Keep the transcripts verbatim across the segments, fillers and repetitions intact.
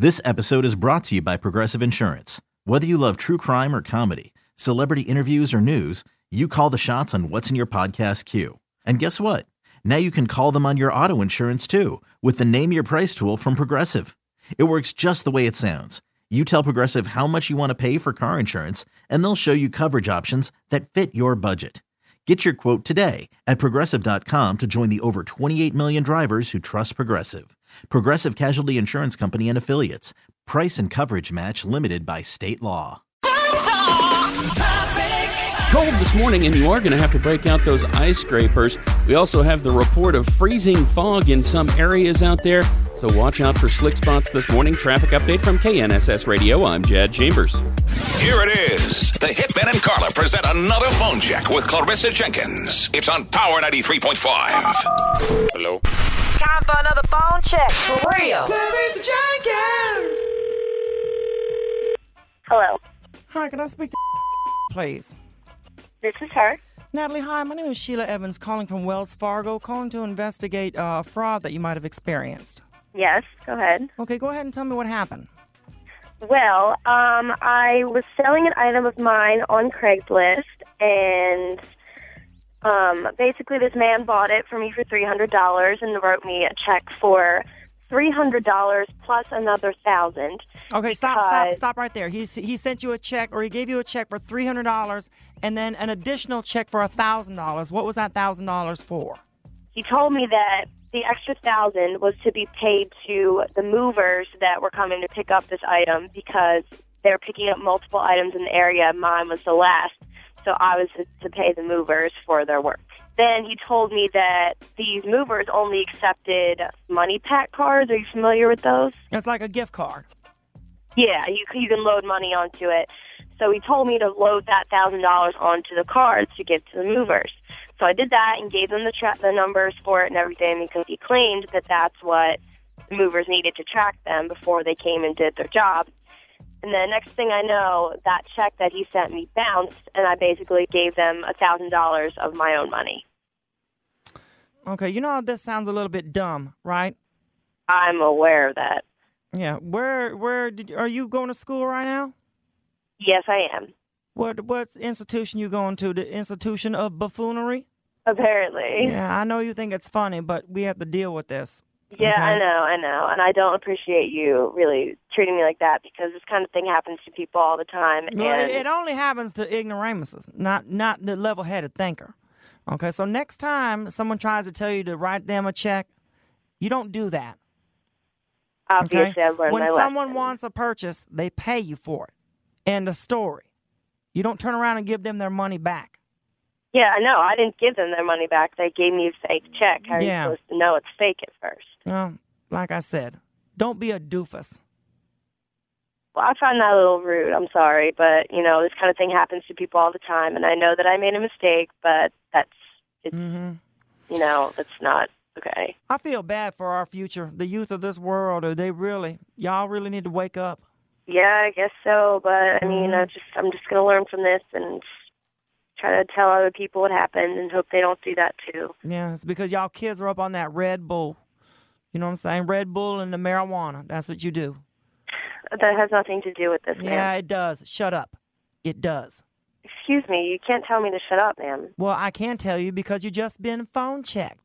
This episode is brought to you by Progressive Insurance. Whether you love true crime or comedy, celebrity interviews or news, you call the shots on what's in your podcast queue. And guess what? Now you can call them on your auto insurance too with the Name Your Price tool from Progressive. It works just the way it sounds. You tell Progressive how much you want to pay for car insurance, and they'll show you coverage options that fit your budget. Get your quote today at Progressive dot com to join the over twenty-eight million drivers who trust Progressive. Progressive Casualty Insurance Company and Affiliates. Price and coverage match limited by state law. Cold this morning, and you are going to have to break out those ice scrapers. We also have the report of freezing fog in some areas out there, so watch out for slick spots this morning. Traffic update from K N S S Radio. I'm Jad Chambers. Here it is. The Hitman and Carla present another phone check with Clarissa Jenkins. It's on Power ninety-three point five. Hello? Time for another phone check. For real. Clarissa Jenkins! Hello. Hi, can I speak to please? This is her. Natalie, hi. My name is Sheila Evans, calling from Wells Fargo, calling to investigate uh, fraud that you might have experienced. Yes, go ahead. Okay, go ahead and tell me what happened. Well, um, I was selling an item of mine on Craigslist, and um, basically this man bought it for me for three hundred dollars and wrote me a check for three hundred dollars plus another one thousand dollars. Okay, stop, stop, stop right there. He he sent you a check, or he gave you a check for three hundred dollars and then an additional check for one thousand dollars. What was that one thousand dollars for? He told me that the extra one thousand dollars was to be paid to the movers that were coming to pick up this item because they were picking up multiple items in the area. Mine was the last, so I was to, to pay the movers for their work. Then he told me that these movers only accepted money pack cards. Are you familiar with those? It's like a gift card. Yeah, you, you can load money onto it. So he told me to load that one thousand dollars onto the cards to give to the movers. So I did that and gave them the, tra- the numbers for it and everything because he claimed that that's what the movers needed to track them before they came and did their job. And then next thing I know, that check that he sent me bounced, and I basically gave them one thousand dollars of my own money. Okay, you know how this sounds a little bit dumb, right? I'm aware of that. Yeah. Where where did are you going to school right now? Yes, I am. What what institution you going to? The institution of buffoonery? Apparently. Yeah, I know you think it's funny, but we have to deal with this. Yeah, okay? I know, I know. And I don't appreciate you really treating me like that because this kind of thing happens to people all the time. Well, and it only happens to ignoramuses, not not the level-headed thinker. Okay, so next time someone tries to tell you to write them a check, you don't do that. Obviously, okay? I've learned When my someone lesson. wants a purchase, they pay you for it. End of story. You don't turn around and give them their money back. Yeah, I know. I didn't give them their money back. They gave me a fake check. How are Yeah. you supposed to know it's fake at first? Well, like I said, don't be a doofus. Well, I find that a little rude. I'm sorry, but, you know, this kind of thing happens to people all the time, and I know that I made a mistake, but that's, it's, Mm-hmm. you know, that's not okay. I feel bad for our future, the youth of this world. Are they really, y'all really need to wake up. Yeah, I guess so, but, I mean, I just, I'm just going to learn from this and try to tell other people what happened and hope they don't do that too. Yeah, it's because y'all kids are up on that Red Bull. You know what I'm saying? Red Bull and the marijuana. That's what you do. That has nothing to do with this, Yeah, ma'am. it does. Shut up. It does. Excuse me, you can't tell me to shut up, ma'am. Well, I can tell you because you just been phone checked.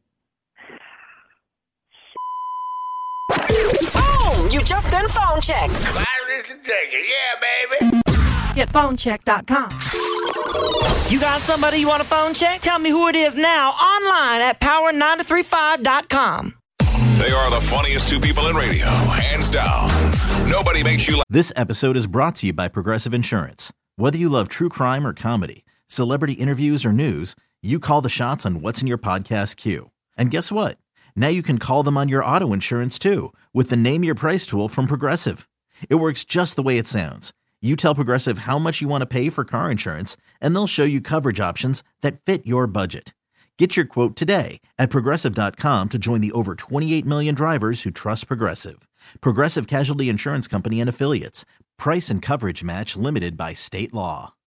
Boom! You just been phone checked. Clarissa Jenkins, yeah, baby. Get phone check dot com. You got somebody you want a phone check? Tell me who it is now online at power nine three five dot com. They are the funniest two people in radio, hands down. Nobody makes you laugh. This episode is brought to you by Progressive Insurance. Whether you love true crime or comedy, celebrity interviews or news, you call the shots on what's in your podcast queue. And guess what? Now you can call them on your auto insurance too with the Name Your Price tool from Progressive. It works just the way it sounds. You tell Progressive how much you want to pay for car insurance, and they'll show you coverage options that fit your budget. Get your quote today at Progressive dot com to join the over twenty-eight million drivers who trust Progressive. Progressive Casualty Insurance Company and Affiliates. Price and coverage match limited by state law.